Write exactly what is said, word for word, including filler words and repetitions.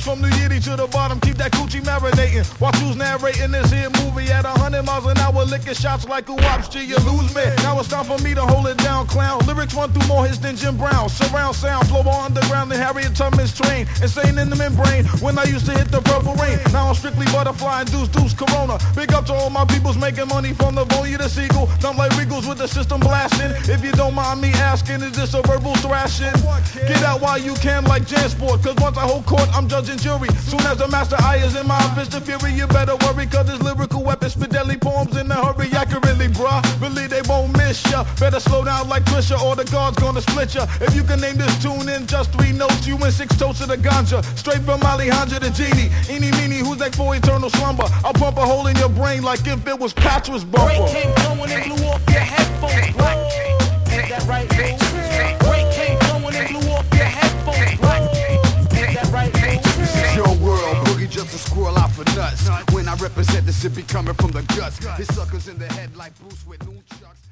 from New Yiddy to the bottom, keep that coochie marinating. While who's narrating this here movie at a hundred miles an hour, licking shots like a wops, G, you lose me. Now it's time for me to hold it down, clown. Lyrics run through more hits than Jim Brown. Surround sound, flow more underground than Harriet Tubman's train. Insane in the membrane when I used to hit the purple rain. Now I'm strictly butterfly and deuce deuce Corona. Big up to all my peoples making money from the Voya to Seagull. Dump like Regals with the system blasting. If you don't mind me asking, is this a verbal thrashing? Get out while you can like Jansport, cause once I hold court, I'm judging jury. Soon as the master eye is in my fist of fury, you better worry, cause this lyrical weapon spit deadly poems in a hurry. Accurately, bruh, really they won't miss ya. Better slow down like Trisha or the guard's gonna split ya. If you can name this tune in just three notes, you win six toasts of the ganja. Straight from Alejandra to Genie. Eeny meeny, who's next for eternal slumber? I'll pump a hole in your brain like if it was Patrick's bumper. Break came blowing and blew off your headphones, bro. Ain't that right, bro? Break came blowing and blew off your headphones, bro. Ain't that right, bro? It's your world, Boogie just a squirrel out for nuts. When I represent this, it be coming from the guts. His suckers in the head like Bruce with new chucks.